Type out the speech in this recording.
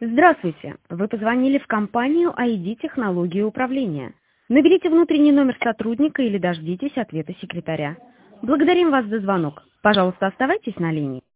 Здравствуйте! Вы позвонили в компанию ID «Технологии управления». Наберите внутренний номер сотрудника или дождитесь ответа секретаря. Благодарим вас за звонок. Пожалуйста, оставайтесь на линии.